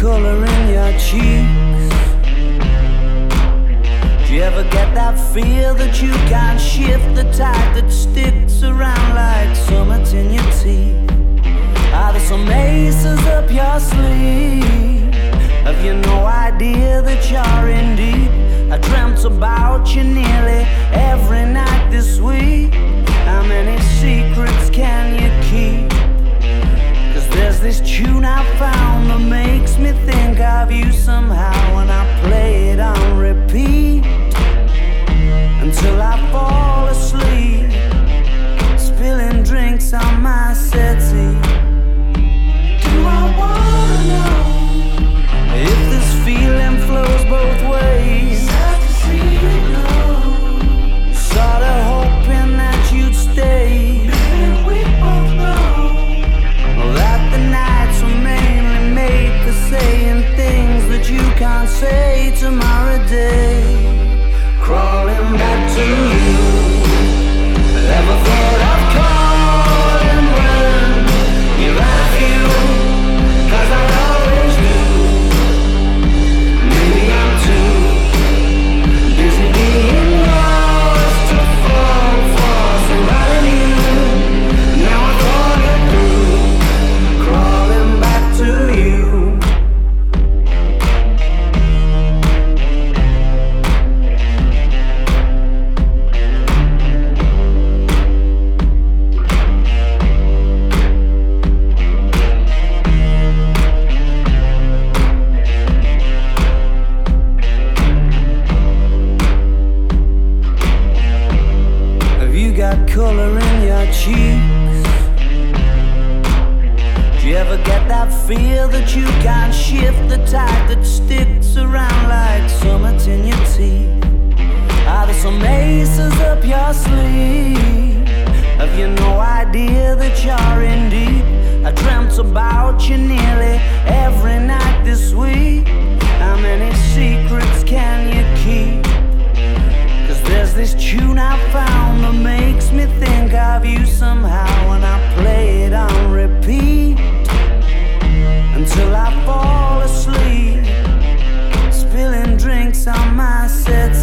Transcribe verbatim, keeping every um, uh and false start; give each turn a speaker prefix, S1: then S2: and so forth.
S1: color in your cheeks? Do you ever get that feel that you can't shift, the tide that sticks around like summits in your teeth? Are there some aces up your sleeve? Have you no idea that you're in deep? I dreamt about you nearly every night this week. How many secrets can you keep? Cause there's this tune I found that makes me think of you somehow, and I play it on repeat until I fall asleep, spilling drinks on my settee. Do I wanna know if this feeling flows both ways? Sad to see you go. Sorta hoping that you'd stay. Maybe we both know that the nights were mainly made for saying things that you can't say tomorrow day. Crawling back to you. Never thought of calling when you're at you, cause I always do. Maybe I'm too busy being lost to fall for somebody new. Now I thought it through, crawling back to you. Color in your cheeks. Do you ever get that feel that you can't shift, the tide that sticks around like summits in your teeth? Are there some aces up your sleeve? Have you no idea that you're in deep? I dreamt about you nearly every night this week. How many secrets can you keep? Cause there's this tune I found that makes me think of you somehow, and I play it on repeat until I fall asleep, spilling drinks on my settee.